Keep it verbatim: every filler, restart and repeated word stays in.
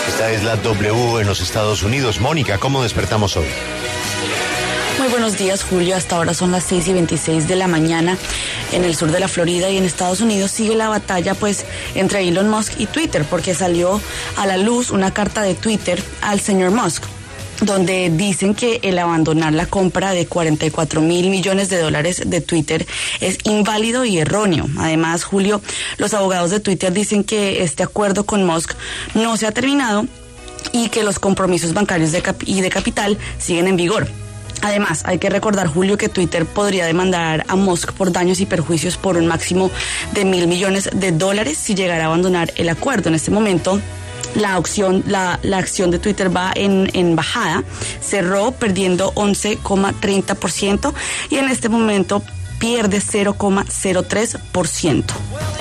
Esta es la W en los Estados Unidos. Mónica, ¿cómo despertamos hoy? Muy buenos días, Julio. Hasta ahora son las seis y veintiséis de la mañana en el sur de la Florida y en Estados Unidos sigue la batalla pues entre Elon Musk y Twitter, porque salió a la luz una carta de Twitter al señor Musk, donde dicen que el abandonar la compra de cuarenta y cuatro mil millones de dólares de Twitter es inválido y erróneo. Además, Julio, los abogados de Twitter dicen que este acuerdo con Musk no se ha terminado y que los compromisos bancarios de cap- y de capital siguen en vigor. Además, hay que recordar, Julio, que Twitter podría demandar a Musk por daños y perjuicios por un máximo de mil millones de dólares si llegara a abandonar el acuerdo. En este momento, la acción, la, la acción de Twitter va en, en bajada, cerró perdiendo once coma treinta por ciento y en este momento pierde cero coma cero tres por ciento.